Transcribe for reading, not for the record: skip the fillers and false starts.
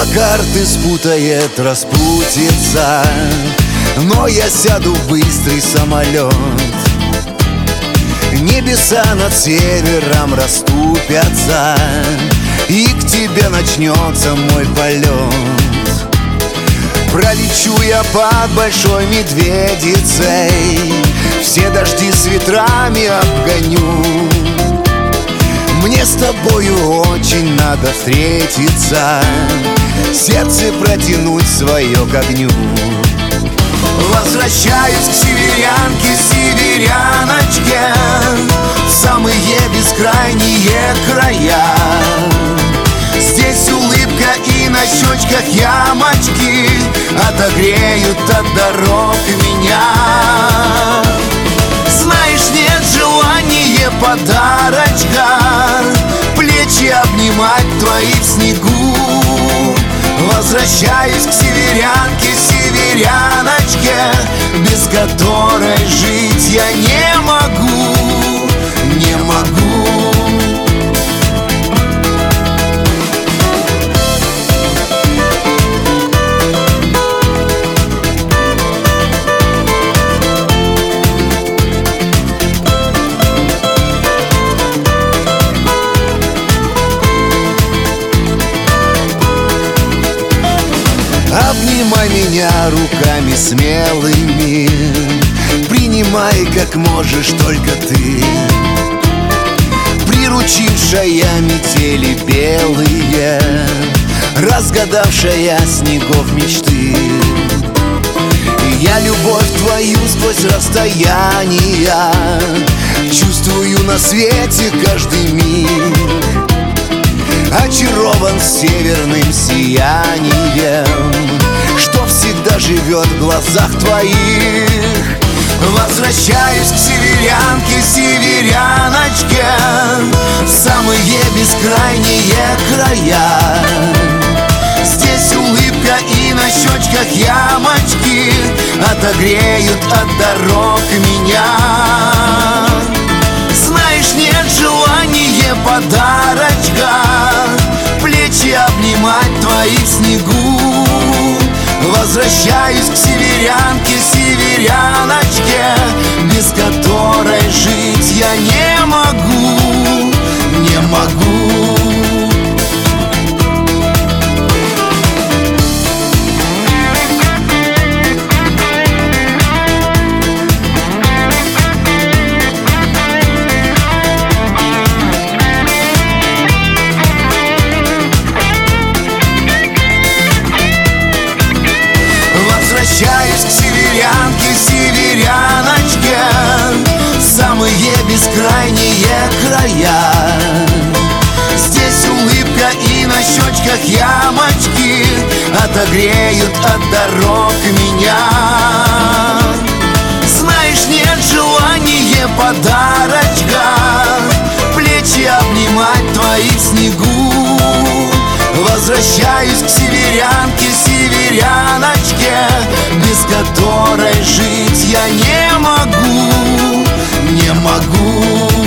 Небо карты спутает, распутится, но я сяду в быстрый самолет. Небеса над севером расступятся, и к тебе начнется мой полет. Пролечу я под Большой Медведицей, все дожди с ветрами обгоню. Мне с тобою очень надо встретиться, сердце протянуть свое к огню. Возвращаюсь к северянке, северяночке, в самые бескрайние края. Здесь улыбка и на щечках ямочки отогреют от дорог меня. Знаешь, нет желания подарочка, плечи обнимать твои в снегу. Возвращаюсь к северянке, северяночке, без которой жить я не могу, не могу. Обнимай меня руками смелыми, принимай как можешь только ты. Приручившая метели белые, разгадавшая снегов мечты. Я любовь твою сквозь расстояния чувствую на свете каждый миг. Очарован северным сиянием, что всегда живет в глазах твоих. Возвращаюсь к северянке, северяночке, в самые бескрайние края. Здесь улыбка и на щечках ямочки отогреют от дорог меня. Знаешь, нет желания подарочка, плечи обнимать твои в снегу. Возвращаюсь к северянке, северяночке, без которой жить я не могу, не могу. Возвращаюсь к северянке, северяночке, в самые бескрайние края. Здесь улыбка и на щечках ямочки отогреют от дорог меня. Знаешь, нет желания подарочка, плечи обнимать твои в снегу. Возвращаюсь к северянке, северяночке, без которой жить я не могу, не могу.